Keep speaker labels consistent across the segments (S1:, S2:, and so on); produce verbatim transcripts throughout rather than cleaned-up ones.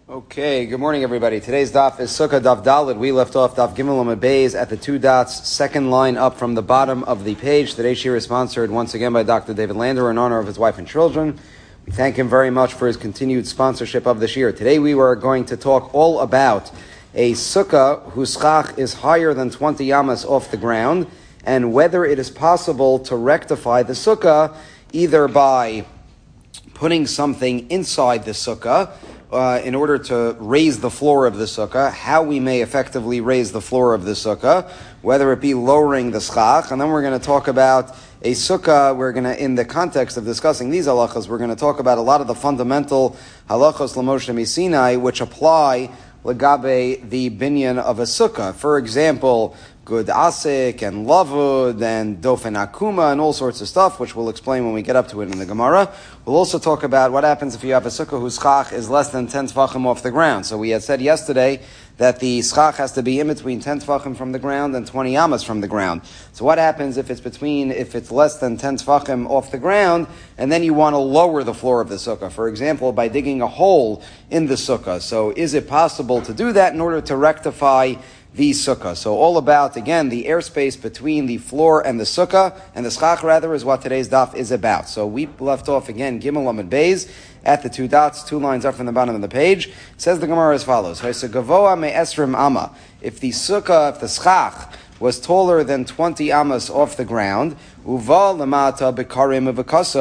S1: Okay, good morning everybody. Today's daf is Sukkah Daf Daled. We left off daf Gimel Amud Beis at the two dots, second line up from the bottom of the page. Today's shir is sponsored once again by Doctor David Lander in honor of his wife and children. We thank him very much for his continued sponsorship of the shir. Today we were going to talk all about a sukkah whose schach is higher than twenty yamas off the ground and whether it is possible to rectify the sukkah either by putting something inside the sukkah Uh, in order to raise the floor of the sukkah, how we may effectively raise the floor of the sukkah, whether it be lowering the schach, and then we're going to talk about a sukkah. We're going to, in the context of discussing these halachas, we're going to talk about a lot of the fundamental halachas l'Moshe Sinai, which apply legabe the binyan of a sukkah. For example, good asik and lavud and dofen akuma and all sorts of stuff, which we'll explain when we get up to it in the Gemara. We'll also talk about what happens if you have a sukkah whose schach is less than ten tefachim off the ground. So we had said yesterday that the schach has to be in between ten tefachim from the ground and twenty yamas from the ground. So what happens if it's between, if it's less than ten tefachim off the ground, and then you want to lower the floor of the sukkah, for example, by digging a hole in the sukkah. So is it possible to do that in order to rectify the sukkah? So all about, again, the airspace between the floor and the sukkah, and the schach rather, is what today's daf is about. So we left off again, Gimel Amud Beis, at the two dots, two lines up from the bottom of the page. It says the Gemara as follows: Gavoa me esrim ama. If the sukkah, if the schach was taller than twenty amas off the ground, uva lamata bekarim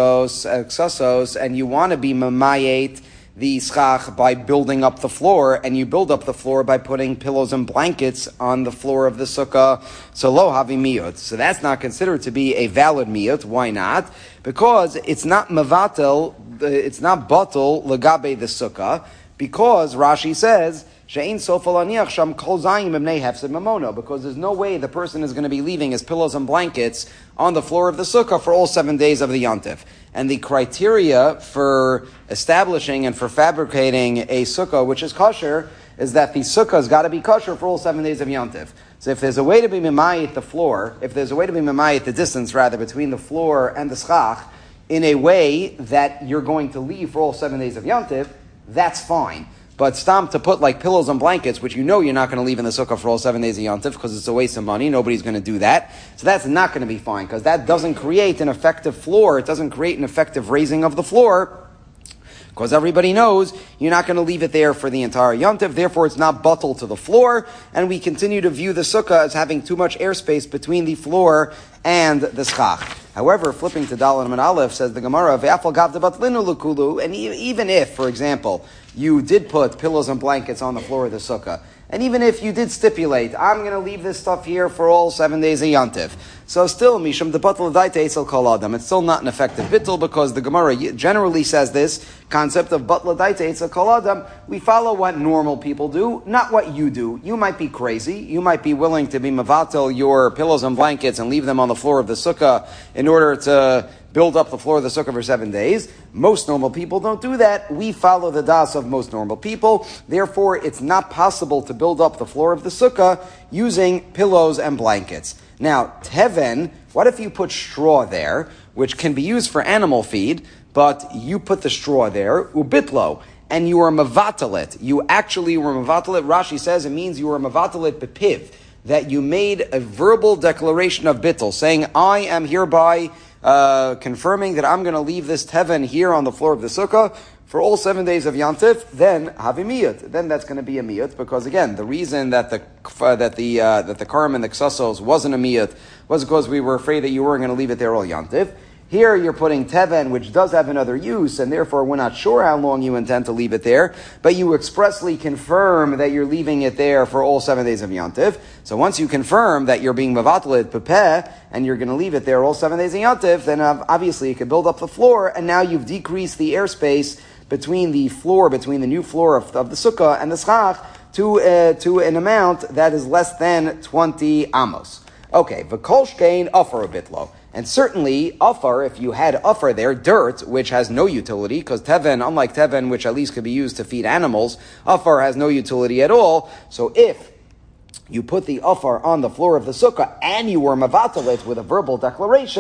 S1: v'kasos, and you want to be mamayet the schach by building up the floor, and you build up the floor by putting pillows and blankets on the floor of the sukkah. So lo havi miyut. So that's not considered to be a valid miyut. Why not? Because it's not mavatel, it's not batel legabe the sukkah, because Rashi says she'ein sofal aniach sham kol zayim b'nei hefsed mamono, because there's no way the person is going to be leaving his pillows and blankets on the floor of the sukkah for all seven days of the yontif. And the criteria for establishing and for fabricating a sukkah which is kosher is that the sukkah has got to be kosher for all seven days of yontif. So if there's a way to be mimayit the floor, if there's a way to be mimayit the distance rather between the floor and the schach in a way that you're going to leave for all seven days of yontif, that's fine. But stam to put like pillows and blankets, which you know you're not going to leave in the sukkah for all seven days of yontif because it's a waste of money. Nobody's going to do that. So that's not going to be fine because that doesn't create an effective floor. It doesn't create an effective raising of the floor because everybody knows you're not going to leave it there for the entire yontif. Therefore, it's not buttle to the floor. And we continue to view the sukkah as having too much airspace between the floor and the schach. However, flipping to Daled Amud Aleph, says the Gemara, "Ve'afal gavda batlinu l'kulu," and even if, for example, you did put pillows and blankets on the floor of the sukkah, and even if you did stipulate, I'm going to leave this stuff here for all seven days of yontif, so still, mishum debatel daita etzel kol adam, it's still not an effective bittul because the Gemara generally says this concept of batla daita etzel kol adam. We follow what normal people do, not what you do. You might be crazy. You might be willing to be mavatel your pillows and blankets and leave them on the floor of the sukkah in order to build up the floor of the sukkah for seven days. Most normal people don't do that. We follow the das of most normal people. Therefore, it's not possible to build up the floor of the sukkah using pillows and blankets. Now, teven, what if you put straw there, which can be used for animal feed, but you put the straw there, ubitlo, and you are mavatalit. You actually were mavatalit. Rashi says it means you were mavatalit bepiv, that you made a verbal declaration of bittul, saying, I am hereby uh, confirming that I'm going to leave this teven here on the floor of the sukkah for all seven days of yontif, then havimiyut. Then that's going to be a miyut, because again, the reason that the uh, that the uh, that the karim and the ksasos wasn't a miyut was because we were afraid that you weren't going to leave it there all yontif. Here you're putting teven, which does have another use, and therefore we're not sure how long you intend to leave it there, but you expressly confirm that you're leaving it there for all seven days of yontif. So once you confirm that you're being mavatalit pepeh, and you're going to leave it there all seven days of yontif, then obviously you can build up the floor, and now you've decreased the airspace between the floor, between the new floor of, of the sukkah and the schach to uh, to an amount that is less than twenty amos. Okay, v'kol shkein afar bitlo. And certainly, afar, if you had afar there, dirt, which has no utility, because teven, unlike teven, which at least could be used to feed animals, afar has no utility at all. So if you put the afar on the floor of the sukkah and you were mavatalit with a verbal declaration,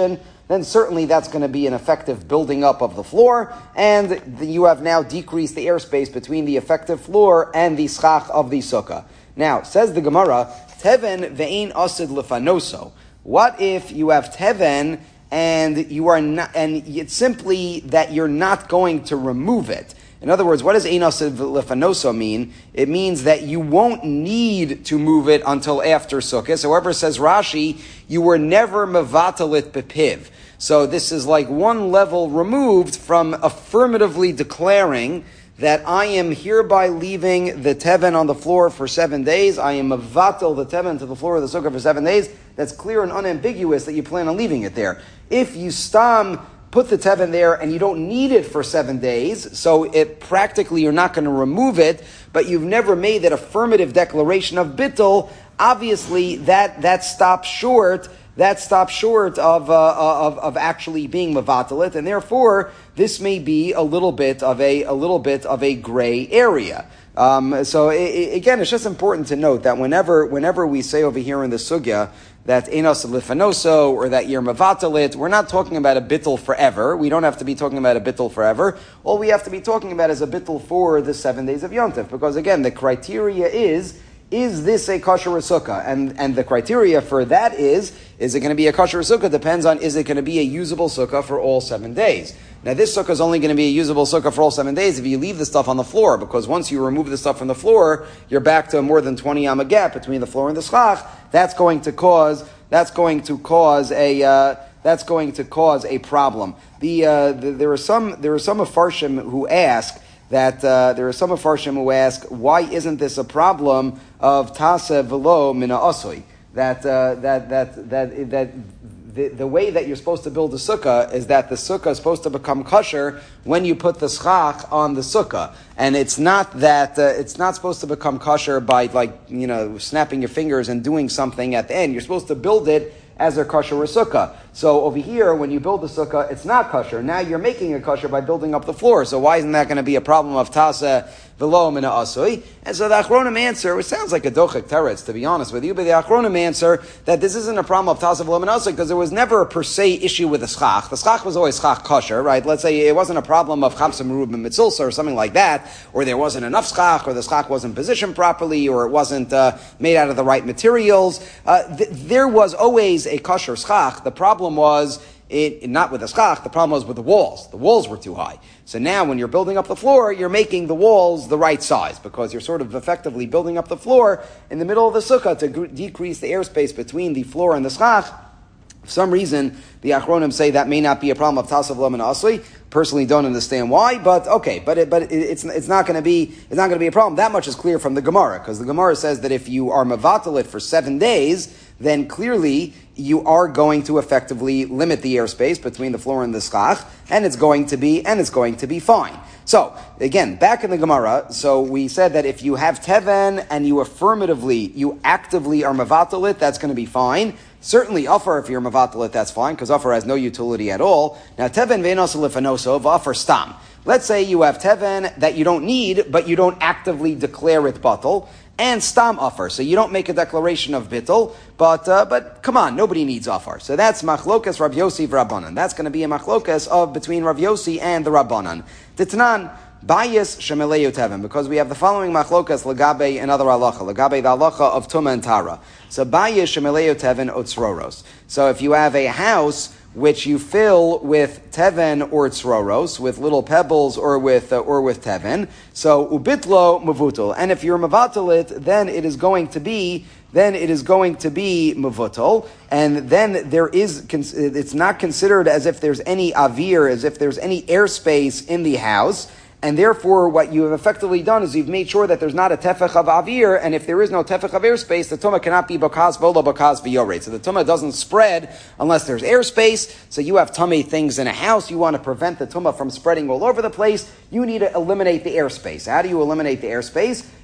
S1: then certainly that's going to be an effective building up of the floor, and you have now decreased the airspace between the effective floor and the schach of the sukkah. Now, says the Gemara, teven ve'ein asid lefanoso. What if you have teven and you are not, and it's simply that you're not going to remove it? In other words, what does ein asid lefanoso mean? It means that you won't need to move it until after Sukkot. However, says Rashi, you were never mevatalit bepiv. So this is like one level removed from affirmatively declaring that I am hereby leaving the teven on the floor for seven days. I am mevatel the teven to the floor of the sukkah for seven days. That's clear and unambiguous that you plan on leaving it there. If you stam put the teven there and you don't need it for seven days, so it practically you're not going to remove it, but you've never made that affirmative declaration of bittul, obviously that, that stops short That stops short of, uh, of of actually being mevatalit, and therefore this may be a little bit of a a little bit of a gray area. Um, so it, it, again, it's just important to note that whenever whenever we say over here in the sugya that enos lifanoso or that you're mevatalit, we're not talking about a bittul forever. We don't have to be talking about a bittul forever. All we have to be talking about is a bittul for the seven days of Yom Tov, because again, the criteria is. Is this a kosher sukkah? And and the criteria for that is, is it going to be a kosher sukkah? Depends on, is it going to be a usable sukkah for all seven days? Now this sukkah is only going to be a usable sukkah for all seven days if you leave the stuff on the floor, because once you remove the stuff from the floor, you're back to more than twenty amma gap between the floor and the schach. That's going to cause, that's going to cause a, uh, that's going to cause a problem. The, uh, the there are some, there are some Afarshim who ask, that uh, there are some Afarshim who ask, why isn't this a problem of tase velo mina asoi? That uh, that that that that the, the way that you're supposed to build a sukkah is that the sukkah is supposed to become kosher when you put the schach on the sukkah, and it's not that uh, it's not supposed to become kosher by like you know snapping your fingers and doing something at the end. You're supposed to build it as a kosher sukkah. So over here, when you build the sukkah, it's not kosher. Now you're making it kosher by building up the floor. So why isn't that going to be a problem of tasa velo mina asui? And so the Achronim answer, which sounds like a dochek teretz, to be honest with you, but the Achronim answer that this isn't a problem of tasa velo mina asui because there was never a per se issue with the schach. The schach was always schach kosher, right? Let's say it wasn't a problem of chamsa merub and mitzulsa or something like that, or there wasn't enough schach, or the schach wasn't positioned properly, or it wasn't uh, made out of the right materials. Uh, th- there was always a kosher schach. The problem was It, not with the schach, the problem was with the walls. The walls were too high. So now when you're building up the floor, you're making the walls the right size, because you're sort of effectively building up the floor in the middle of the sukkah to gr- decrease the airspace between the floor and the schach. For some reason, the Achronim say that may not be a problem of tasav lo min asli. Personally, don't understand why, but okay. But it, but it, it's it's not going to be it's not going to be a problem. That much is clear from the Gemara, because the Gemara says that if you are mevatalit for seven days, then clearly you are going to effectively limit the airspace between the floor and the schach, and it's going to be and it's going to be fine. So again, back in the Gemara, so we said that if you have teven and you affirmatively, you actively are mevatalit, that's going to be fine. Certainly, Afar, if you're mevatalit, that's fine, because Afar has no utility at all. Now, teven ve'enos lefanoso v'afar stam. Let's say you have teven that you don't need, but you don't actively declare it batal, and stam afar. So you don't make a declaration of bittul, but uh, but come on, nobody needs afar. So that's machlokas Rav Yossi v'Rabbanan. That's going to be a machlokas of between Rav Yossi and the Rabbanan. Titnan bayis shemeleyu teven, because we have the following machlokas lagabe and other halacha, lagabe the halacha of tuma and tara. So bayis shemeleyu teven otzroros. So if you have a house which you fill with teven or tzroros, with little pebbles or with uh, or with teven, so ubitlo mavutal. And if you're mavatalit, then it is going to be then it is going to be mavutal, and then there is it's not considered as if there's any avir, as if there's any airspace in the house. And therefore, what you have effectively done is you've made sure that there's not a tefech of avir, and if there is no tefech of airspace, the tumah cannot be bakaz volo bakaz v'yored. So the tumah doesn't spread unless there's airspace. So you have tummy things in a house, you want to prevent the tumah from spreading all over the place, you need to eliminate the airspace. How do you eliminate the airspace?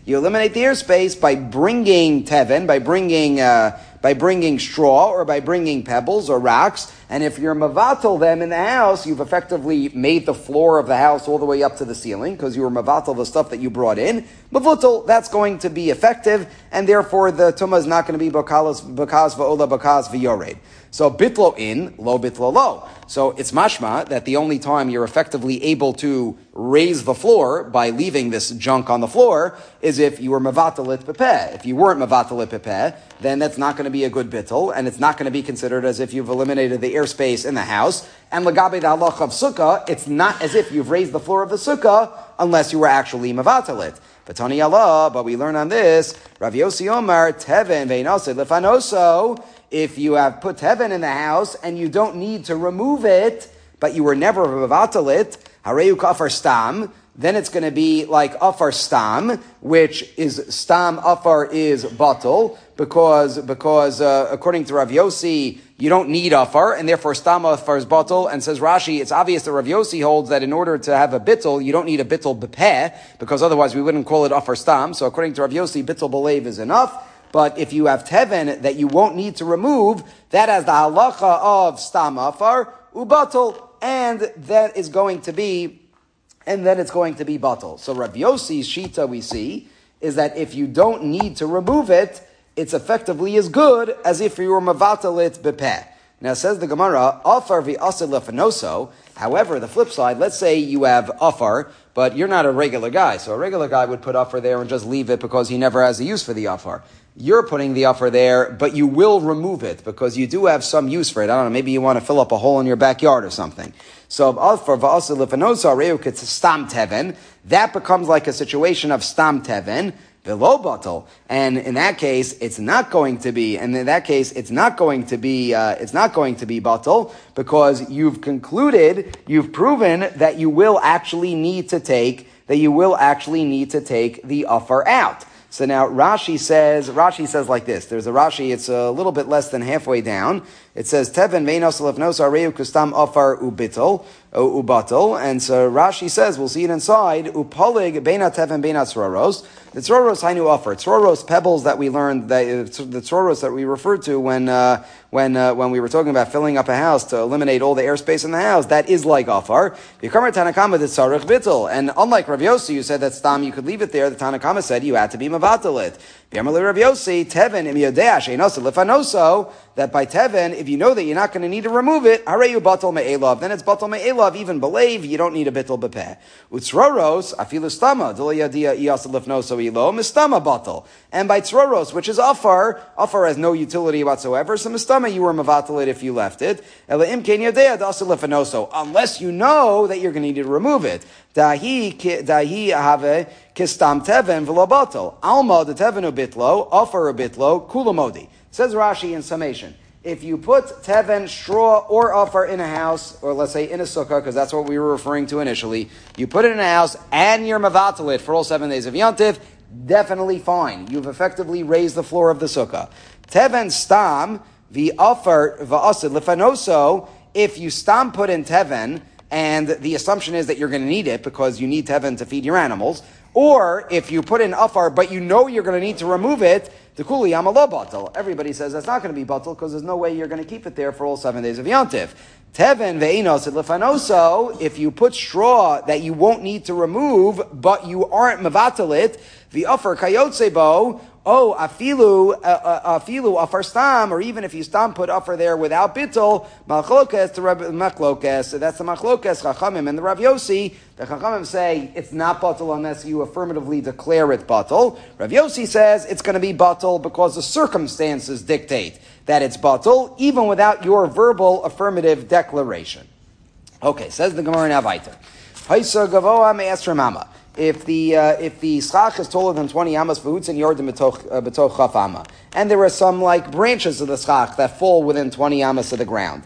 S1: You eliminate the airspace by bringing teven, by bringing uh, by bringing straw, or by bringing pebbles or rocks. And if you're mavatal them in the house, you've effectively made the floor of the house all the way up to the ceiling because you were mavatal the stuff that you brought in. Mavutal, that's going to be effective, and therefore the tumah is not going to be bakalas bakas va'ola bakas v'yored. So bitlo in, lo bitlo lo. So it's mashma that the only time you're effectively able to raise the floor by leaving this junk on the floor is if you were mavatalit pepeh. If you weren't mavatalit pepeh, then that's not going to be a good bittel, and it's not going to be considered as if you've eliminated the airspace in the house. And lagabe the halach of sukkah, it's not as if you've raised the floor of the sukkah unless you were actually mavatalit. Patani Allah, but we learn on this, Rav Yossi Omar, teven ve'inasid lefanoso. If you have put teven in the house and you don't need to remove it, but you were never mavatalit, hareu kafar stam, then it's going to be like afar stam, which is stam afar is batal, because because uh, according to Rav Yossi, you don't need afar, and therefore stam afar is batal. And says Rashi, it's obvious that Rav Yossi holds that in order to have a bittul, you don't need a bittul bepeh, because otherwise we wouldn't call it afar stam. So according to Rav Yossi, bittul belev is enough. But if you have teven that you won't need to remove, that has the halacha of stam afar ubatal, and that is going to be, and then it's going to be batal. So Rav Yossi's shita we see is that if you don't need to remove it, it's effectively as good as if you were mavatalit bepeh. Now says the Gemara, afar v'asad lefanoso. However, the flip side, let's say you have afar, but you're not a regular guy. So a regular guy would put afar there and just leave it because he never has a use for the afar. You're putting the afar there, but you will remove it because you do have some use for it. I don't know, maybe you want to fill up a hole in your backyard or something. So afar v'asad lefanoso reuk, it's stam teven. That becomes like a situation of stam teven. Below batal, and in that case, it's not going to be. And in that case, it's not going to be. Uh, it's not going to be batal because you've concluded, you've proven that you will actually need to take that you will actually need to take the afar out. So now Rashi says Rashi says like this. There's a Rashi. It's a little bit less than halfway down. It says teven veinos lefnos areu kustam afar ubital ubatal, and so Rashi says we'll see it inside upolig beina teven beina tzroros. The tzroros hainu afar tzroros pebbles that we learned that the tzroros that we referred to when uh, when uh, when we were talking about filling up a house to eliminate all the airspace in the house. That is like afar. V'kamer Tanakama the tzarich bitul, and unlike Rav Yossi, you said that stam you could leave it there. The Tanakama said you had to be mavatalit. V'yamali Rav Yossi teven im yodea sheinosa lefanoso, that by teven, if you know that you're not going to need to remove it, hareyu batal me'elav, then it's batal me'elav, even believe you don't need a bittul bepeh. Utzroros, afilu stama, dulayadia iyasa lefnoso ilo, mistama batal. And by tzroros, which is afar, afar has no utility whatsoever, so mistama you were mavatal if you left it. Ela imken yodea dasa lefnoso, unless you know that you're going to need to remove it. Dahi dahi have kistam teven v'lo batal. Alma the teven ubitlo, afar ubitlo, kulamodi. Says Rashi in summation, if you put teven, straw, or afar in a house, or let's say in a sukkah, because that's what we were referring to initially, you put it in a house and you're mavatalit for all seven days of Yontif, definitely fine. You've effectively raised the floor of the sukkah. Teven stam, the afar va'asid lefanoso, if you stam put in teven, and the assumption is that you're going to need it because you need teven to feed your animals, or if you put in afar, but you know you're going to need to remove it, the kuli amalo batal. Everybody says that's not going to be batal because there's no way you're going to keep it there for all seven days of Yontif. Teven ve'inos lefanoso, if you put straw that you won't need to remove, but you aren't mavatalit, the afar kayotsebo, oh, afilu, uh, afilu, afar stam, or even if you stam put afar there without bittul, machlokes to Rav machlokes. So that's the machlokes chachamim and the Rav Yossi. The chachamim say it's not batal unless you affirmatively declare it batal. Rav Yossi says it's going to be batal because the circumstances dictate that it's batal, even without your verbal affirmative declaration. Okay, says the Gemara now weiter. Haisa gavoa me'esra mama. If the uh, if the schach is taller than twenty amas v'hutz and yordim betoch chaf ama, and there are some like branches of the schach that fall within twenty amas of the ground.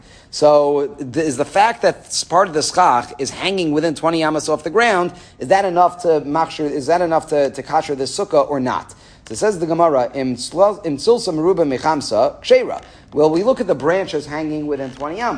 S1: So th- is the fact that part of the schach is hanging within twenty amas off the ground, is that enough to machshir? Is that enough to to kasher this sukkah or not? So it says the Gemara im tzilsa meruba mechamsa ksheira. Well, we look at the branches hanging within twenty amas.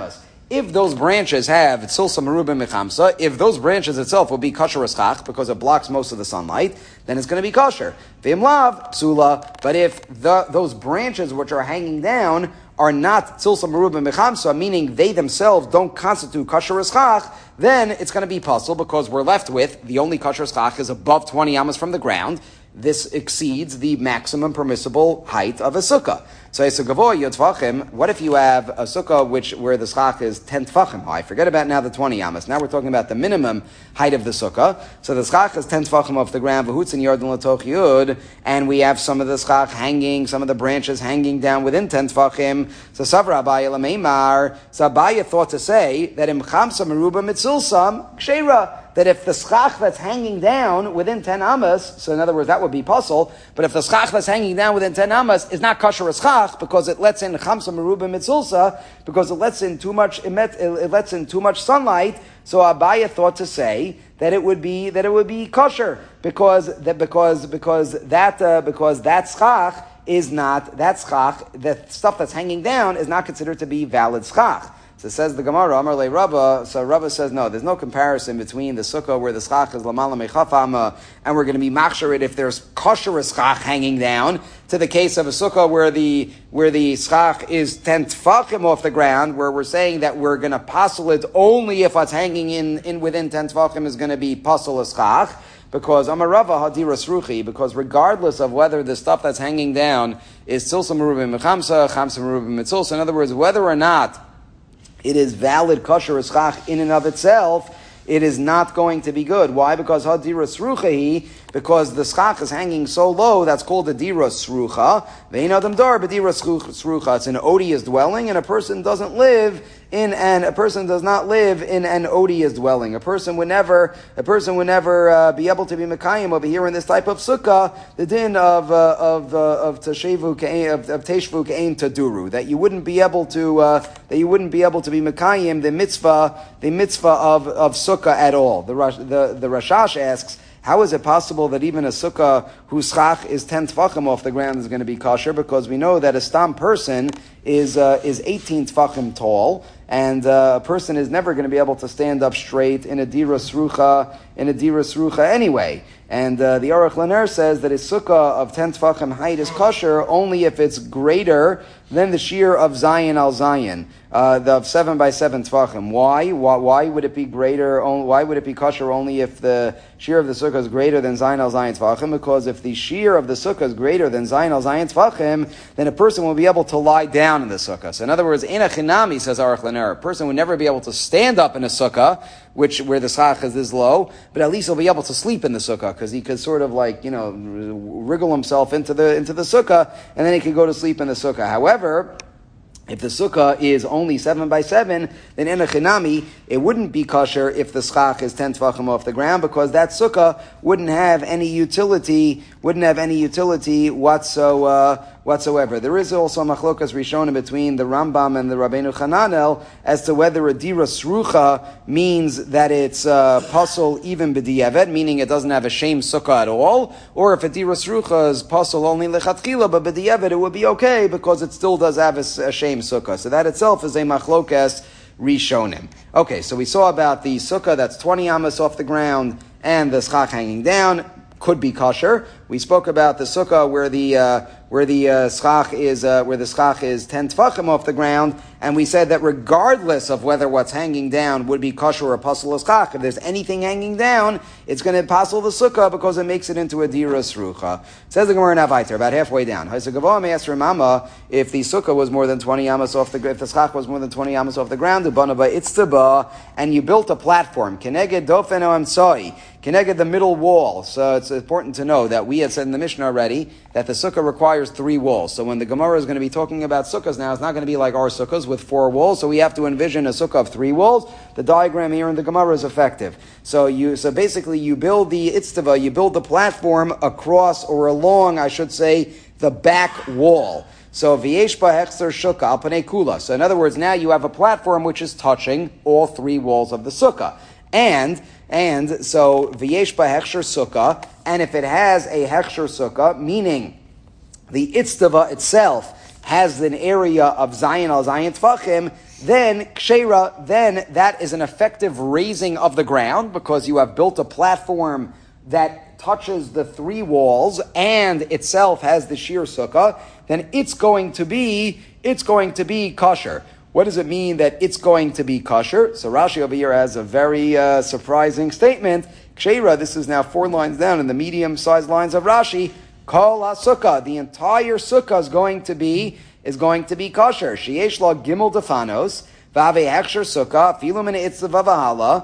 S1: if those branches have tzilsa merubah mechamsa, if those branches itself will be kosher eschach because it blocks most of the sunlight, then it's going to be kosher. V'im lav psula. But if the, those branches which are hanging down are not tzilsa merubah mechamsa, meaning they themselves don't constitute kosher eschach, then it's going to be puzzle because we're left with the only kosher eschach is above twenty amas from the ground. This exceeds the maximum permissible height of a sukkah. So it's a gavoy yotvachim. What if you have a sukkah which where the schach is ten tfachim high? Forget about now the twenty amas. Now we're talking about the minimum height of the sukkah. So the schach is ten tfachim off the ground. V'hutz and yarden latoch yud, and we have some of the schach hanging, some of the branches hanging down within ten tfachim. So savra Abaya lameimar. So Abaya thought to say that im chamsa meruba mitzilsam ksheira. That if the schach that's hanging down within ten amas, so in other words, that would be puzzle, but if the schach that's hanging down within ten amas is not kosher as schach, because it lets in chamsa meruba mitzulsa, because it lets in too much, it lets in too much sunlight, so Abaya thought to say that it would be, that it would be kosher, because, that, because, because that, uh, because that schach is not, that schach, the stuff that's hanging down is not considered to be valid schach. So it says the Gemara, Amar le Rabba, so Rabba says, no, there's no comparison between the sukkah where the schach is lamala mechafama, and we're going to be machsharit if there's kosher schach hanging down, to the case of a sukkah where the, where the schach is ten tfachim off the ground, where we're saying that we're going to passel it only if what's hanging in, in within ten tfachim is going to be passel schach, because Amarava Hadiras Ruchi, because regardless of whether the stuff that's hanging down is tzilsa merubim mechamsa, chamsa merubim mitzulsa, in other words, whether or not it is valid kosher eschach in and of itself, it is not going to be good. Why? Because hadira sruchahi, because the schach is hanging so low, that's called a dira srucha. Vein adam dar b'dira srucha. It's an odious dwelling, and a person doesn't live in an a person does not live in an odious dwelling. A person would never a person would never uh, be able to be mekayim over here in this type of sukkah. The din of uh, of uh, of tashevu of, of teshvu kein taduru, that you wouldn't be able to uh, that you wouldn't be able to be mekayim the mitzvah the mitzvah of of sukkah at all. The the the Rashash asks, how is it possible that even a sukkah whose schach is ten tfachim off the ground is going to be kosher? Because we know that a stam person is uh, is eighteen tfachim tall, and uh, a person is never going to be able to stand up straight in a dira srucha in a dira srucha anyway. And uh, the Aruch Laner says that a sukkah of ten tfachim height is kosher only if it's greater than the shear of Zion al Zion, uh, the of seven by seven tfachim. Why? why? Why would it be greater? Why would it be kosher only if the shear of the sukkah is greater than Zion al Zion tfachim? Because if the shear of the sukkah is greater than Zion al Zion tfachim, then a person will be able to lie down in the sukkah. So in other words, in a chinami, says Aruch Laner, a person would never be able to stand up in a sukkah, which where the schach is this low, but at least he'll be able to sleep in the sukkah because he could sort of like, you know, wriggle himself into the into the sukkah, and then he could go to sleep in the sukkah. However, if the sukkah is only seven by seven, then in a chinami, it wouldn't be kosher if the schach is ten tfachim off the ground, because that sukkah wouldn't have any utility, wouldn't have any utility whatso, uh, whatsoever. There is also machlokas rishonim between the Rambam and the Rabbeinu Chananel as to whether a dira srucha means that it's uh, pasul even b'di'evet, meaning it doesn't have a shame sukkah at all, or if a dira srucha is pasul only lechatchila, but b'di'evet it would be okay because it still does have a, a shame sukkah. So that itself is a machlokas rishonim. Okay, so we saw about the sukkah that's twenty amas off the ground and the schach hanging down, could be kosher. We spoke about the sukkah where the uh, where the uh, schach is uh, where the schach is ten tfachim off the ground, and we said that regardless of whether what's hanging down would be kosher or pasul schach, if there's anything hanging down, it's going to pasul the sukkah because it makes it into a dira srucha. Says the Gemara in Avaiter, about halfway down. If the sukkah was more than twenty amas off the if the schach was more than twenty amas off the ground, and you built a platform, keneged dofen o emsoi, keneged the middle wall. So it's important to know that we had said in the Mishnah already that the sukkah requires three walls. So when the Gemara is going to be talking about sukkahs now, it's not going to be like our sukkahs with four walls. So we have to envision a sukkah of three walls. The diagram here in the Gemara is effective. So you, so basically you build the itztava, you build the platform across or along, I should say, the back wall. So v'yeshba hechzer shuka al panei kula. So in other words, now you have a platform which is touching all three walls of the sukkah. And And so, v'yesh ba hechsher sukkah, and if it has a hechsher sukkah, meaning the itztava itself has an area of Zion al Zion tfachim, then kshera, then that is an effective raising of the ground because you have built a platform that touches the three walls and itself has the sheer sukkah, then it's going to be, it's going to be kosher. What does it mean that it's going to be kosher? So Rashi over here has a very uh, surprising statement. Kshera, this is now four lines down in the medium-sized lines of Rashi. Kol ha-sukkah, the entire sukkah is going to be is going to be kosher. Sheyesh la gimel defanos v'ave hechsher sukkah filu min itzva v'hala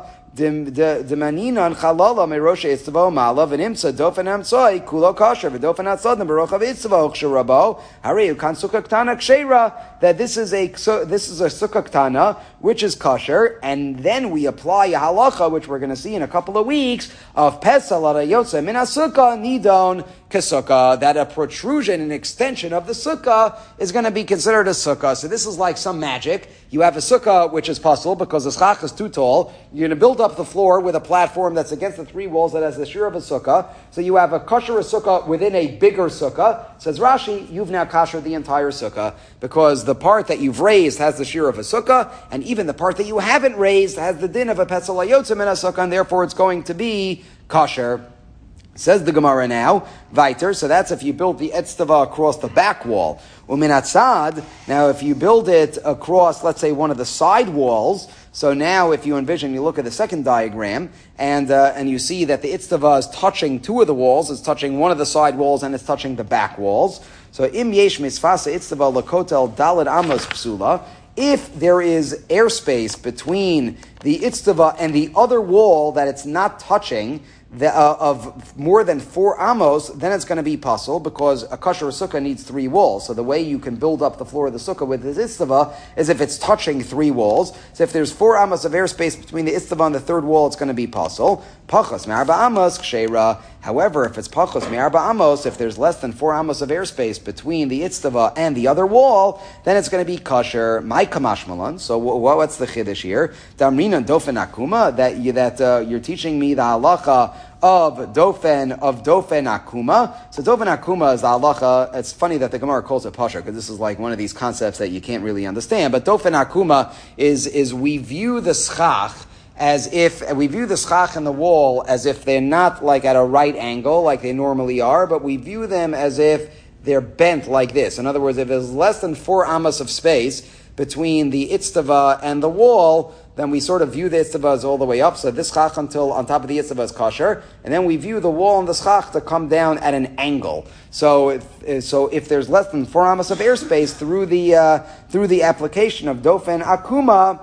S1: demaninan chalala meroshe itzva mala v'nimtza dofen hamtzoi kulo kosher v'dofen hatzad nebarochav itzva uchsherabo harei kan sukkah ktana kshera, that this is a so, this is a sukkah ktana which is kosher, and then we apply a halacha which we're going to see in a couple of weeks of pesal arayotza min sukkah nidon kesukkah, that a protrusion, an extension of the sukkah is going to be considered a sukkah. So this is like some magic. You have a sukkah which is possible because the schach is too tall. You're going to build up the floor with a platform that's against the three walls that has the shear of a sukkah. So you have a kosher sukkah within a bigger sukkah. Says Rashi, you've now koshered the entire sukkah because the part that you've raised has the shear of a sukkah, and even the part that you haven't raised has the din of a pesel hayotza min sukkah, and therefore it's going to be kosher. Says the Gemara now, Viter, so that's if you build the etztava across the back wall. Uminatzad, now if you build it across, let's say, one of the side walls, so now if you envision, you look at the second diagram, and uh, and you see that the etztava is touching two of the walls, it's touching one of the side walls, and it's touching the back walls. So im yesh misfasa etztava lakotel daled amos psula, if there is airspace between the etztava and the other wall that it's not touching, The, uh, of more than four amos, then it's going to be puzzle because a kosher sukkah needs three walls. So the way you can build up the floor of the sukkah with the itztava is if it's touching three walls. So if there's four amos of airspace between the itztava and the third wall, it's going to be puzzle. Pachos me'arba amos kshera. However, if it's pachos me'arba amos, if there's less than four amos of airspace between the itztava and the other wall, then it's going to be kosher. My kamash malan. So what's the chiddush here? Damrinan dofen akuma, that you, that uh, you're teaching me the halacha of dofen of dofen akuma. So dofen akuma is the halacha. It's funny that the Gemara calls it pasha because this is like one of these concepts that you can't really understand. But dofen akuma is is we view the schach as if we view the schach and the wall as if they're not like at a right angle like they normally are, but we view them as if they're bent like this. In other words, if there's less than four amos of space between the itztava and the wall, then we sort of view the itztava as all the way up. So this schach until on top of the itztava is kosher, and then we view the wall and the schach to come down at an angle. So, if, so if there's less than four amos of airspace through the uh, through the application of dofen akuma,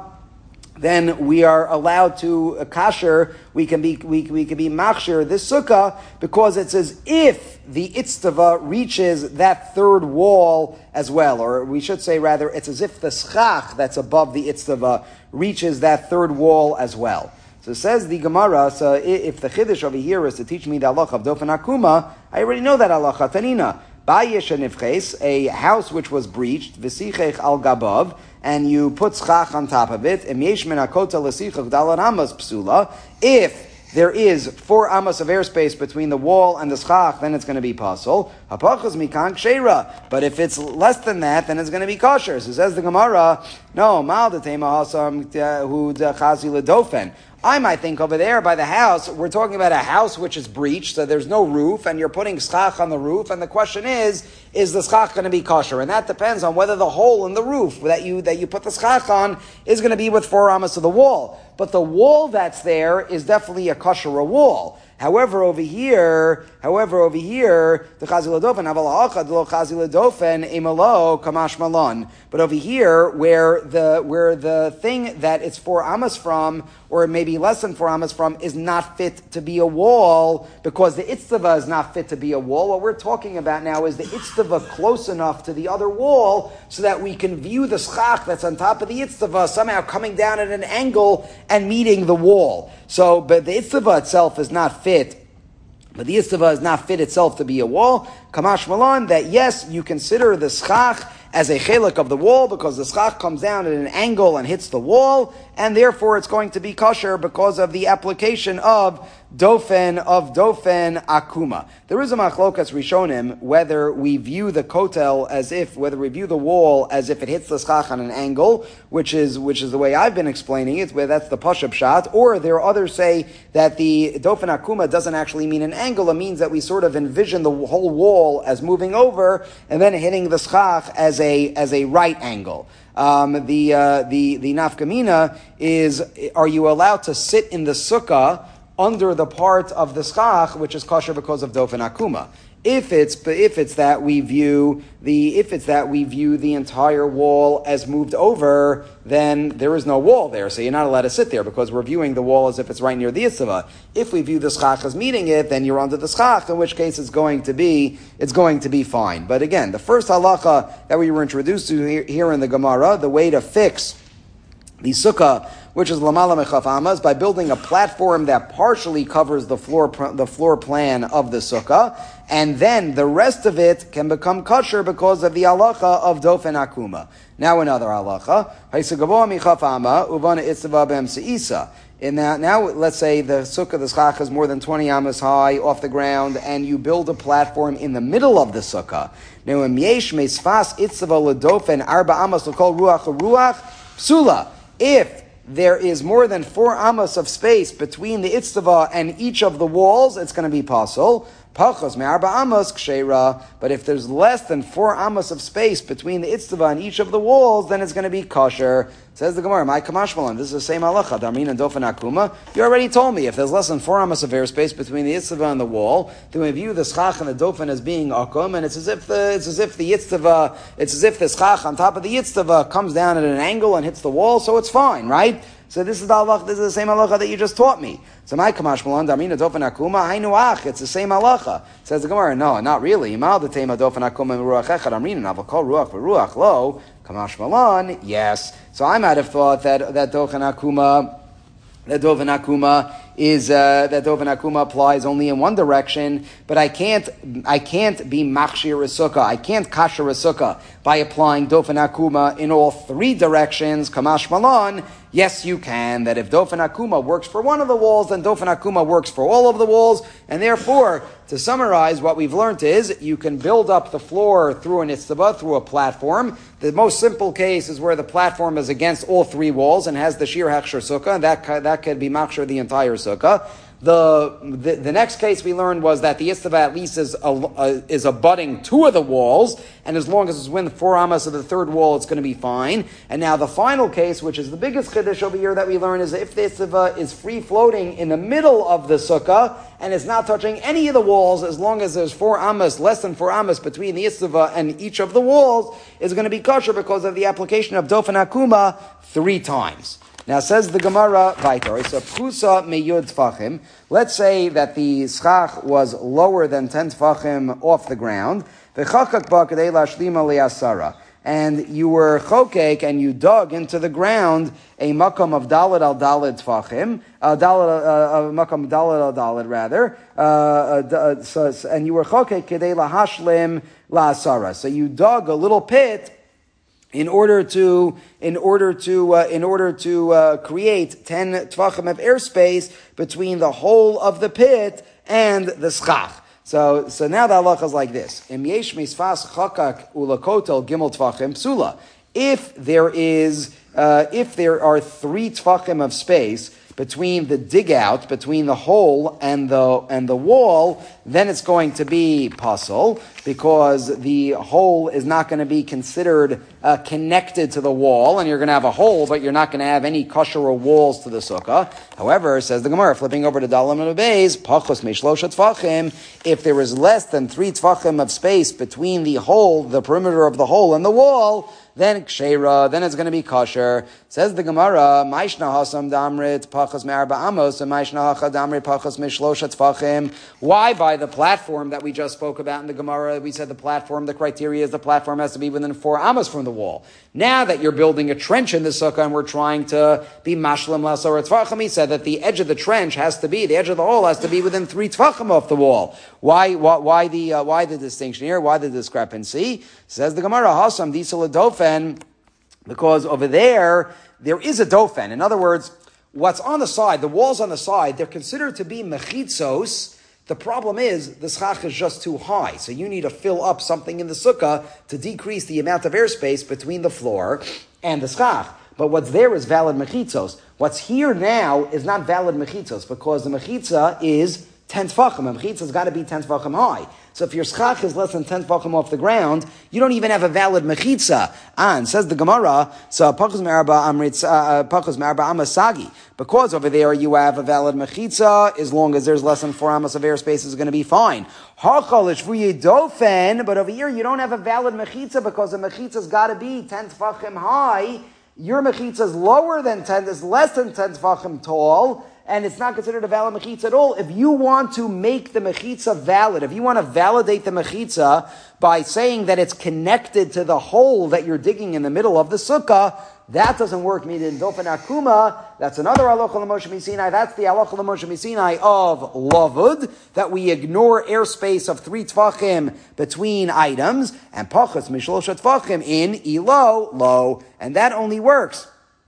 S1: then we are allowed to uh, kasher. We can be we we can be machshir this sukkah because it's as if the itztava reaches that third wall as well, or we should say rather, it's as if the schach that's above the itztava reaches that third wall as well. So says the Gemara. So if the chiddush over here is to teach me the halacha of dofen akuma, I already know that halacha. Tanina bayesh nifches, a house which was breached, v'sichech al gabav, and you put schach on top of it. If there is four amos of airspace between the wall and the schach, then it's going to be pasul. But if it's less than that, then it's going to be kosher. So says the Gemara, no, mal detema hasam hu chazi ledofen. I might think over there by the house, we're talking about a house which is breached, so there's no roof, and you're putting schach on the roof, and the question is, is the schach going to be kosher? And that depends on whether the hole in the roof that you that you put the schach on is going to be with four amos of the wall. But the wall that's there is definitely a kosher wall. However, over here, however, over here, the chazil adofen, avalacha lo chazil adofen emalo kamash malon. But over here, where the where the thing that it's four amos from, or maybe less than four amos from, is not fit to be a wall because the itztava is not fit to be a wall. What we're talking about now is the itztava close enough to the other wall so that we can view the schach that's on top of the itztava somehow coming down at an angle and meeting the wall. So, but the itztava itself is not fit. But the itztava is not fit itself to be a wall. Kamash malon, that yes, you consider the schach as a chelik of the wall because the schach comes down at an angle and hits the wall, and therefore it's going to be kosher because of the application of dofen of dofen akuma. There is a machlokas rishonim whether we view the kotel as if, whether we view the wall as if it hits the schach on an angle, which is which is the way I've been explaining it, where that's the pashup shot, or there are others say that the dofen akuma doesn't actually mean an angle, it means that we sort of envision the whole wall as moving over and then hitting the schach as a as a right angle. Um, the uh, the the nafkamina is: are you allowed to sit in the sukkah under the part of the schach which is kosher because of dofen akuma? If it's if it's that we view the if it's that we view the entire wall as moved over, then there is no wall there, so you're not allowed to sit there because we're viewing the wall as if it's right near the yitzhava. If we view the schach as meeting it, then you're under the schach, in which case it's going to be it's going to be fine. But again, the first halacha that we were introduced to here, here in the Gemara, the way to fix the sukkah, which is lamala mechaf amas, by building a platform that partially covers the floor the floor plan of the sukkah, and then the rest of it can become kosher because of the halacha of dofen akuma. Now another halacha, haisagavoa michaf ama uvana itzava b'em seisa. In that, now let's say the sukkah, the schach is more than twenty amas high off the ground, and you build a platform in the middle of the sukkah. Now, im yesh meisfas itzava ledofen arba amas l'kol ruach ruach psula. If there is more than four amos of space between the itztava and each of the walls, it's going to be pasul. Pachos me'arba amos ksheira. But if there's less than four amos of space between the itztava and each of the walls, then it's going to be kosher. Says the Gemara, my kamashmalan, this is the same halacha, darmin and dofen akuma. You already told me, if there's less than four amos of airspace between the itztava and the wall, then we view the schach and the dofen as being akum, and it's as if the, it's as if the yitztava, it's as if the schach on top of the yitztava comes down at an angle and hits the wall, so it's fine, right? So this is the halacha, this is the same halacha that you just taught me. So my kamashmalan, darmin and dofen akuma, hainu ach, it's the same halacha. Says the Gemara, no, not really. Imal the tema dofen akuma ruach echad, darmin and avakol ruach v'ruach lo, kamash malan, yes. So I might have thought that that dofen akuma, that dofen akuma is uh, that dofen akuma applies only in one direction, but I can't I can't be machshir a sukkah. I can't kasher a sukkah by applying dofen akuma in all three directions. Kamash malan, yes, you can. That if dofen akuma works for one of the walls, then dofen akuma works for all of the walls, and therefore, to summarize, what we've learned is you can build up the floor through an itztava, through a platform. The most simple case is where the platform is against all three walls and has the shir hechsher sukkah, and that that could be machshir the entire sukkah. The, the the next case we learned was that the itztava at least is a, a, is abutting two of the walls, and as long as it's within four amas of the third wall, it's going to be fine. And now the final case, which is the biggest chiddush over here that we learn, is that if the itztava is free floating in the middle of the sukkah and it's not touching any of the walls, as long as there's four amas, less than four amas between the itztava and each of the walls, is going to be kosher because of the application of dofen akuma three times. Now says the Gemara Vaitor, so pchusa meyud tfachim. Let's say that the schach was lower than ten tfachim off the ground. V'chakak ba kadei lashlima le'asara. And you were chokek and you dug into the ground a makam of dalad al dalad tfachim, uh, dalad, uh, makam dalad al dalad rather, uh, uh, so, and you were chokek kadei lahashlim la'asara. So you dug a little pit in order to, in order to, uh, in order to uh, create ten tvachim of airspace between the hole of the pit and the schach. So, so now the halacha is like this: Im yesh misfas chakak ulakotel gimel tvachim psula. If there is, uh, if there are three tvachim of space between the dig out, between the hole and the and the wall, then it's going to be pasul, because the hole is not going to be considered uh, connected to the wall, and you're going to have a hole, but you're not going to have any kosher or walls to the sukkah. However, says the Gemara, flipping over to Dalam and Beis, pachos meishlosha tfachim, if there is less than three tfachim of space between the hole, the perimeter of the hole and the wall, then ksheira, then it's going to be kosher. Says the Gemara, Maishna hasam damrit pachas me'arba amos, and Maishna hacha damrit pachas me'shlosha tfachim. Why? By the platform that we just spoke about in the Gemara, we said the platform, the criteria is the platform has to be within four amos from the wall. Now that you're building a trench in the sukkah and we're trying to be mashlim lasor tfachim, he said that the edge of the trench has to be, the edge of the hole has to be within three tfachim off the wall. Why? Why, why the uh, why the distinction here? Why the discrepancy? Says the Gemara, hasam diesel dofen, because over there there is a dofen. In other words, what's on the side, the walls on the side, they're considered to be mechitzos. The problem is the schach is just too high, so you need to fill up something in the sukkah to decrease the amount of airspace between the floor and the schach. But what's there is valid mechitzos. What's here now is not valid mechitzos because the mechitza is ten tfachim. A mechitza's got to be ten tfachim high. So if your schach is less than ten tfachim off the ground, you don't even have a valid mechitza. And says the Gemara, so pachos me'arba amritz, pachos me'arba amasagi. Because over there you have a valid mechitza, as long as there's less than four amas of airspace, is going to be fine. Hachal ishvuye dofen, but over here you don't have a valid mechitza because the mechitza's got to be ten tfachim high. Your mechitza is lower than ten, is less than ten tfachim tall, and it's not considered a valid mechitza at all. If you want to make the mechitza valid, if you want to validate the mechitza by saying that it's connected to the hole that you're digging in the middle of the sukkah, that doesn't work. Meaning dofen akuma, that's another halacha l'Moshe Misinai. That's the halacha l'Moshe Misinai of lavud, that we ignore airspace of three tfachim between items, and pachas mishlosha tfachim in ilo lo, and that only works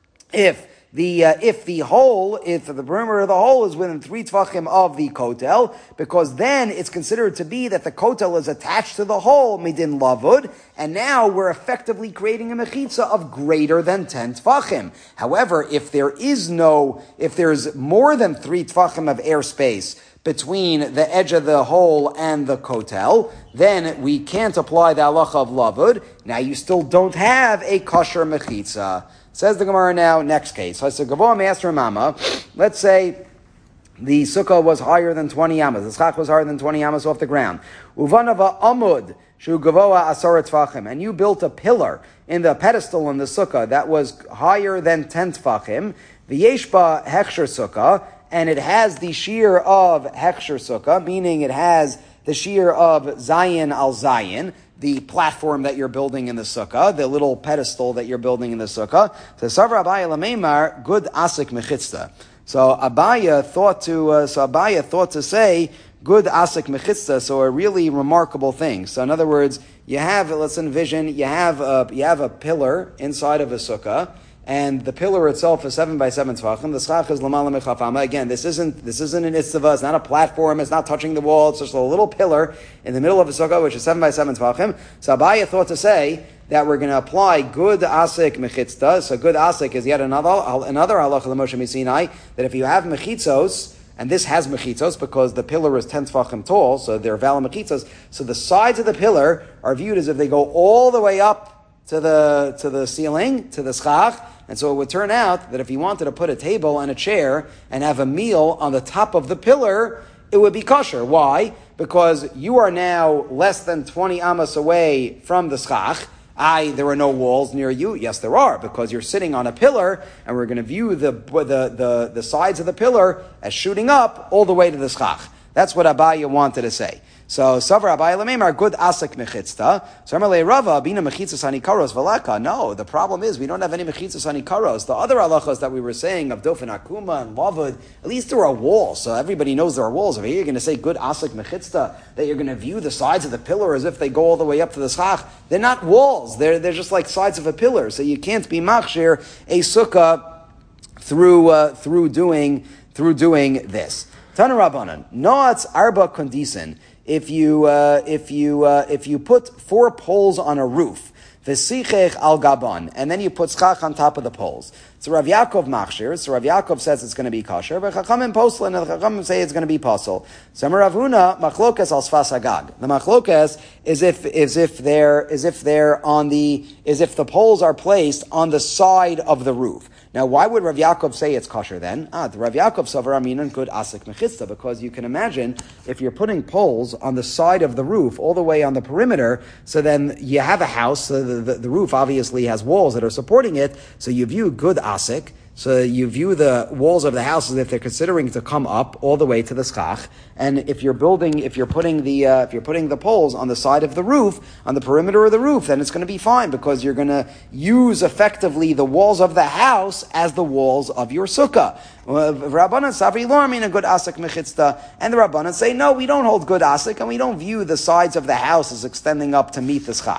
S1: if The, uh, if the hole, if the perimeter of the hole is within three tfachim of the kotel, because then it's considered to be that the kotel is attached to the hole, midin lavud, and now we're effectively creating a mechitza of greater than ten tfachim. However, if there is no, if there's more than three tfachim of airspace between the edge of the hole and the kotel, then we can't apply the halacha of lavud. Now you still don't have a kosher mechitza. Says the Gemara now, next case. So Gavoa Master Mama, let's say the sukkah was higher than twenty amas. The schach was higher than twenty amas off the ground. Uvanava amud shu gavoa asara tfachim. And you built a pillar in the pedestal in the sukkah that was higher than ten tfachim. V'yeshba hechsher sukkah. And it has the shear of hechsher sukkah, meaning it has the shear of zayin al zayin, the platform that you're building in the sukkah, the little pedestal that you're building in the sukkah. So Savra Abaya Lameimar, good asik mechitzta. So Abaya thought to, uh, so Abaya thought to say, good asik mechitzta, so a really remarkable thing. So in other words, you have, let's envision, you have a, you have a pillar inside of a sukkah, and the pillar itself is seven by seven tefachim. The schach is lamala mechafama. Again, this isn't this isn't an itzava. It's not a platform. It's not touching the wall. It's just a little pillar in the middle of a sukkah, which is seven by seven tefachim. So Abaya thought to say that we're going to apply good asik mechitzta. So good asik is yet another another halacha l'Moshe Misinai, that if you have mechitzos, and this has mechitzos because the pillar is ten tefachim tall, so they're valid mechitzos. So the sides of the pillar are viewed as if they go all the way up to the to the ceiling, to the schach. And so it would turn out that if you wanted to put a table and a chair and have a meal on the top of the pillar, it would be kosher. Why? Because you are now less than twenty amas away from the schach. I, there are no walls near you. Yes, there are, because you're sitting on a pillar, and we're going to view the, the, the, the sides of the pillar as shooting up all the way to the schach. That's what Abaya wanted to say. So, Savar Abaya Lamemar, good asik mechitzta. So, Amalei Rava, bina mechitzas hanikaros velaka. No, the problem is we don't have any mechitzas hanikaros. The other halachas that we were saying of dofen akuma and lavud, at least there are walls. So everybody knows there are walls. Over here, you're going to say good asik mechitzta, that you're going to view the sides of the pillar as if they go all the way up to the schach. They're not walls. They're, they're just like sides of a pillar. So you can't be machshir a sukkah through, uh, through doing, through doing this. Tana Rabbanan, noatz arba kondisen. If you uh, if you uh, if you put four poles on a roof, v'sichech al gaban, and then you put schach on top of the poles. So Rav Yaakov machshir. So Rav Yaakov says it's going to be kosher, but Chachamim posel, and the Chachamim say it's going to be posel. So Rav Huna machlokes al sfas agag. The machlokes is if is if they're is if they're on the is if the poles are placed on the side of the roof. Now, why would Rav Yaakov say it's kosher then? Ah, the Rav Yaakov savar aminan good asik mechitzta, because you can imagine if you're putting poles on the side of the roof, all the way on the perimeter, so then you have a house, so the, the, the roof obviously has walls that are supporting it, so you view good asik, so you view the walls of the house as if they're considering to come up all the way to the schach. And if you're building, if you're putting the, uh, if you're putting the poles on the side of the roof, on the perimeter of the roof, then it's going to be fine because you're going to use effectively the walls of the house as the walls of your sukkah. Rabbanan Savri Lormin a good asik mechitzta, and the Rabbanan say no, we don't hold good asik, and we don't view the sides of the house as extending up to meet the schach.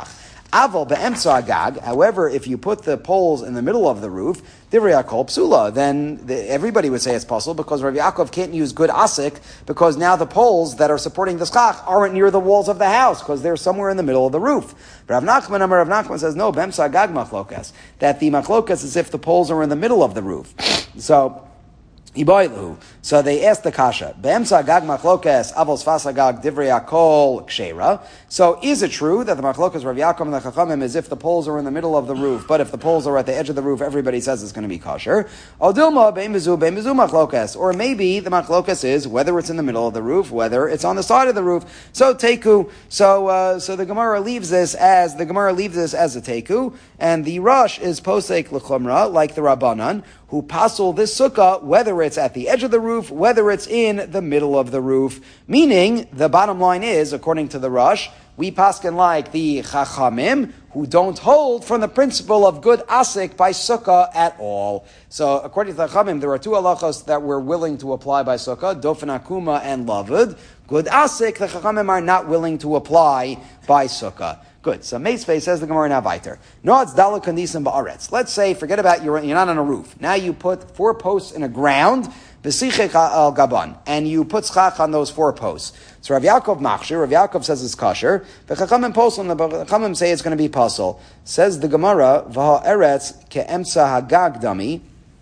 S1: Aval be'emtza agag. However, if you put the poles in the middle of the roof, divrei hakol psula, then the, everybody would say it's possible because Rav Yaakov can't use good asik because now the poles that are supporting the schach aren't near the walls of the house because they're somewhere in the middle of the roof. But Rav Nachman, Amar Rav Nachman says no, be'emtza agag machlokas, that the machlokas is if the poles are in the middle of the roof. So. So they asked the kasha, Be'emsa gag machlokes avos fasagag divrei akol kshera. So is it true that the machlokes Rav Yaakov and the Chachamim is if the poles are in the middle of the roof, but if the poles are at the edge of the roof, everybody says it's going to be kosher? Or dilma be'emizu be'emizu machlokes. Or maybe the machlokes is whether it's in the middle of the roof, whether it's on the side of the roof. So teku. So uh, so the Gemara leaves this as the Gemara leaves this as a teku, and the Rosh is posek l'chumra like the Rabbanan, who passel this sukkah, whether it's at the edge of the roof, whether it's in the middle of the roof. Meaning, the bottom line is, according to the Rosh, we paskin like the Chachamim, who don't hold from the principle of good asik by sukkah at all. So, according to the Chachamim, there are two halachos that we're willing to apply by sukkah, dofen akuma and lavud. Good asik, the Chachamim are not willing to apply by sukkah. Good. So Meisvei says the Gemara now weiter. No, it's daluk kandisim ba'aretz. Let's say, forget about you're, you're not on a roof. Now you put four posts in a ground, b'sichek al gaban, and you put schach on those four posts. So Rav Yaakov machshir, Rav Yaakov says it's kosher. The Chachamim posel, and the Chachamim say it's going to be pasul. Says the Gemara, v'ha eretz ke'emsa hagag dami.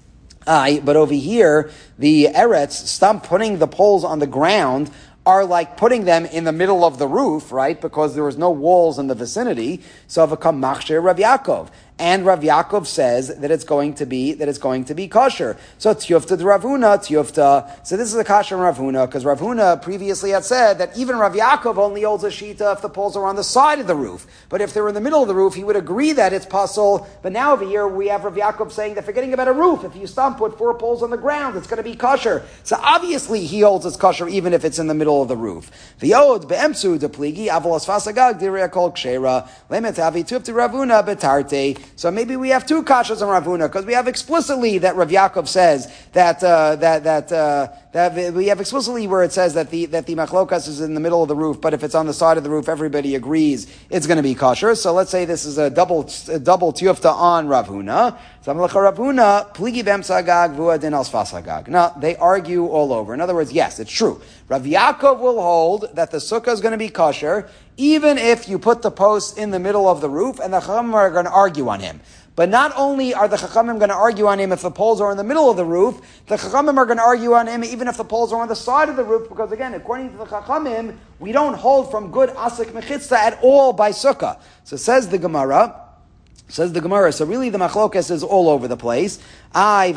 S1: Aye, but over here, the eretz, stop putting the poles on the ground, are like putting them in the middle of the roof, right? Because there was no walls in the vicinity. So v'kam machshir Rav Yaakov. And Rav Yaakov says that it's going to be, that it's going to be kosher. So tiyufta de Ravuna, tiyufta. So this is a kosher Rav Huna, because Rav Huna previously had said that even Rav Yaakov only holds a shita if the poles are on the side of the roof. But if they're in the middle of the roof, he would agree that it's pasul. But now over here, we have Rav Yaakov saying that forgetting about a roof, if you stump put four poles on the ground, it's going to be kosher. So obviously he holds it's kosher even if it's in the middle of the roof. V'yod be'emsu de pligi, avolos fasagag diria kol kshera, lemet avi tiyufta Ravuna betarte. So maybe we have two kashas on Rav Huna, because we have explicitly that Rav Yaakov says that uh, that that uh, that we have explicitly where it says that the that the machlokas is in the middle of the roof, but if it's on the side of the roof, everybody agrees it's going to be kosher. So let's say this is a double a double tiyufta on Rav Huna. So Rav Huna pligi b'emsagag v'ua din al sfasagag. Now they argue all over. In other words, yes, it's true. Rav Yaakov will hold that the sukkah is going to be kosher, even if you put the posts in the middle of the roof, and the Chachamim are going to argue on him. But not only are the Chachamim going to argue on him if the poles are in the middle of the roof, the Chachamim are going to argue on him even if the poles are on the side of the roof, because again, according to the Chachamim, we don't hold from good asik mechitza at all by sukkah. So says the Gemara, Says the Gemara, so really the machlokas is all over the place. I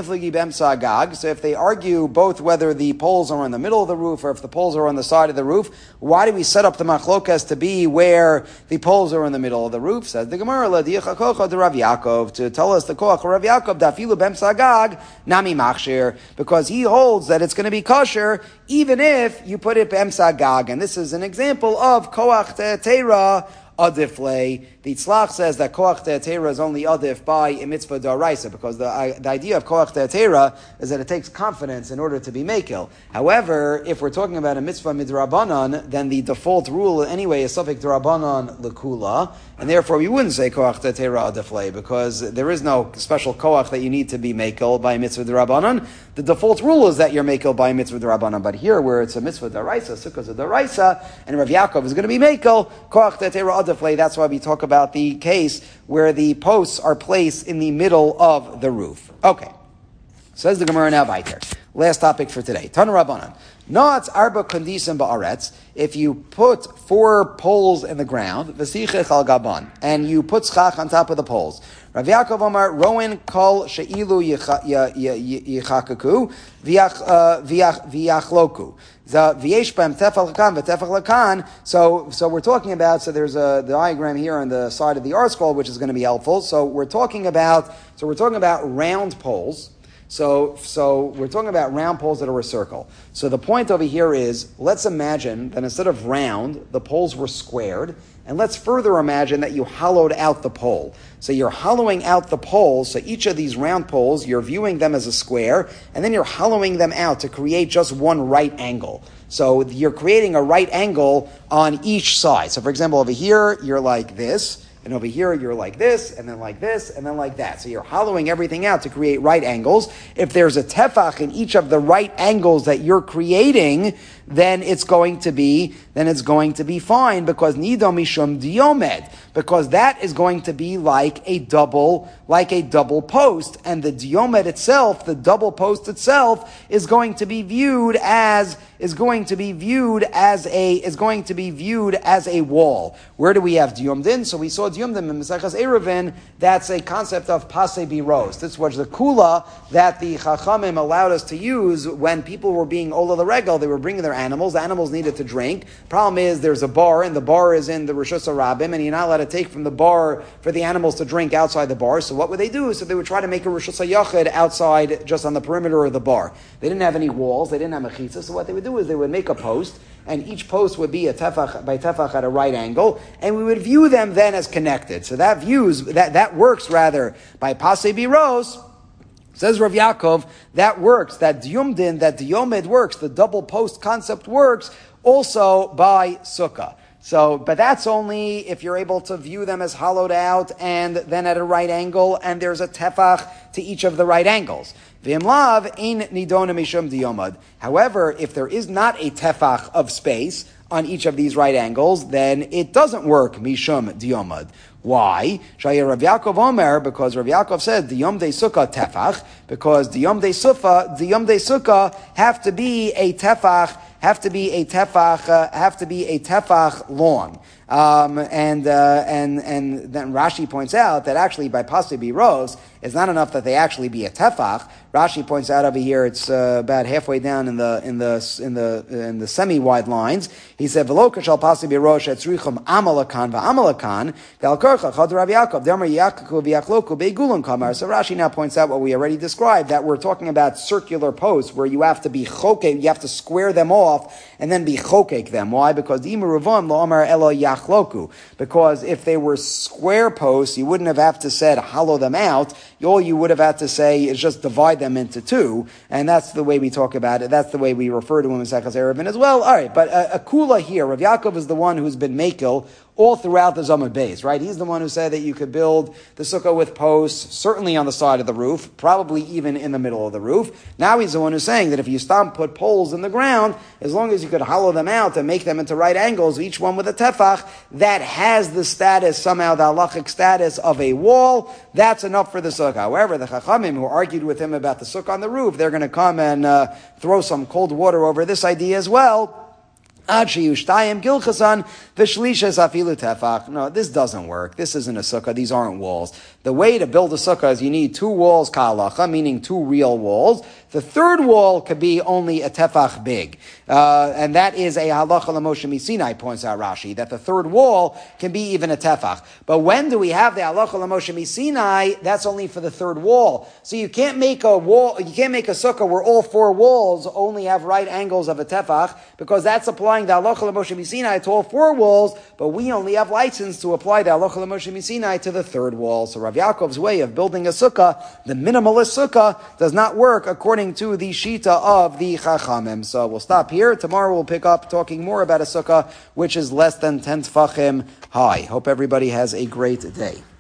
S1: So if they argue both whether the poles are in the middle of the roof or if the poles are on the side of the roof, why do we set up the machlokas to be where the poles are in the middle of the roof? Says the Gemara, Rav Yaakov, to tell us the koach Rav Yaakov, dafilu b'emsagag nami machshir, because he holds that it's going to be kosher even if you put it b'emsagag. And this is an example of koach te'era adifle. The Tzlach says that koach te'atera is only adif by a mitzvah daraisa, because the, uh, the idea of koach te'atera is that it takes confidence in order to be mekil. However, if we're talking about a mitzvah midrabanan, then the default rule anyway is suffik drabanan lekula, and therefore we wouldn't say koach te'atera adifle, because there is no special koach that you need to be mekil by a mitzvah darabanan. The default rule is that you're mekil by a mitzvah darabanan, but here where it's a mitzvah daraisa, sukkah is a daraisa, and Rav Yaakov is going to be mekil, koach te'atera adifle. That's why we talk about the case where the posts are placed in the middle of the roof. Okay. Says the Gemara now weiter. Last topic for today. Tana Rabbanan. Not arba kondisim ba'aretz. If you put four poles in the ground, v'sichech al gaban, and you put schach on top of the poles. Rav Yaakov Amar, roin kol she'ilu yichakaku, v'yachloku. So, so we're talking about, so there's a the diagram here on the side of the R scroll, which is going to be helpful. So we're talking about, so we're talking about round poles. So, so we're talking about round poles that are a circle. So the point over here is, let's imagine that instead of round, the poles were squared, and let's further imagine that you hollowed out the pole. So you're hollowing out the pole, so each of these round poles, you're viewing them as a square, and then you're hollowing them out to create just one right angle. So you're creating a right angle on each side. So for example, over here, you're like this, and over here you're like this, and then like this, and then like that. So you're hollowing everything out to create right angles. If there's a tefach in each of the right angles that you're creating, then it's going to be, then it's going to be fine, because nido mishum diomed, because that is going to be like a double, like a double post, and the diomed itself, the double post itself, is going to be viewed as, is going to be viewed as a, is going to be viewed as a wall. Where do we have diomdin? So we saw diomdin in Maseches Eruvin. That's a concept of pasei biros. This was the kula that the Chachamim allowed us to use when people were being ola l'regel. They were bringing their animals. The animals needed to drink. Problem is, there's a bar, and the bar is in the Rishus HaRabim, and you're not allowed to take from the bar for the animals to drink outside the bar. So what would they do? So they would try to make a Rishus HaYachid outside, just on the perimeter of the bar. They didn't have any walls. They didn't have mechitza. So what they would do is they would make a post, and each post would be a tefach by tefach at a right angle, and we would view them then as connected. So that views that that works rather by pasei biros. Says Rav Yaakov, that works, that diumdin, that diomed works, the double post concept works also by sukkah. So, but that's only if you're able to view them as hollowed out and then at a right angle, and there's a tefach to each of the right angles. V'imlav ein nidona mishum diomad. However, if there is not a tefach of space on each of these right angles, then it doesn't work mishum diomad. Why? Shaya Rav Yaakov Omer, because Rav Yaakov said Diyom de Sukkah tefach, because Diyom de Sufa, Diyom de Sukkah have to be a tefach, have to be a tefach, uh, have to be a tefach long. Um, and, uh, and, and then Rashi points out that actually by pasei biros, it's not enough that they actually be a tefach. Rashi points out over here, it's, uh, about halfway down in the, in the, in the, in the semi-wide lines. He said, V'lo kashal pasei biros etzrichum amalakan v'amalakan, gal korcha chad Rav Yaakov, dermer yakaku v'yachloku be'gulam kamar. So Rashi now points out what we already described, that we're talking about circular posts where you have to be chokek, you have to square them off and then be chokek them. Why? Because the imaruvam lo amar elo yach Loku. Because if they were square posts, you wouldn't have had to said hollow them out. All you would have had to say is just divide them into two, and that's the way we talk about it. That's the way we refer to them in Maseches Eruvin as well. All right, but a, a kula here, Rav Yaakov is the one who's been makel all throughout the Zomad Beis, right? He's the one who said that you could build the sukkah with posts, certainly on the side of the roof, probably even in the middle of the roof. Now he's the one who's saying that if you stop put poles in the ground, as long as you could hollow them out and make them into right angles, each one with a tefach, that has the status, somehow the halachic status of a wall, that's enough for the sukkah. However, the Chachamim who argued with him about the sukkah on the roof, they're going to come and uh, throw some cold water over this idea as well. No, this doesn't work. This isn't a sukkah. These aren't walls. The way to build a sukkah is you need two walls ka'alacha, meaning two real walls. The third wall could be only a tefach big. Uh, and that is a halacha l'Moshe Misinai, points out Rashi, that the third wall can be even a tefach. But when do we have the halacha l'Moshe Misinai? That's only for the third wall. So you can't make a wall, you can't make a sukkah where all four walls only have right angles of a tefach, because that's applying the halacha l'Moshe Misinai to all four walls, but we only have license to apply the halacha l'Moshe Misinai to the third wall. So Rav Yaakov's way of building a sukkah, the minimalist sukkah, does not work according to the shita of the Chachamim. So we'll stop here. Tomorrow we'll pick up talking more about a sukkah which is less than ten tefachim high. Hope everybody has a great day.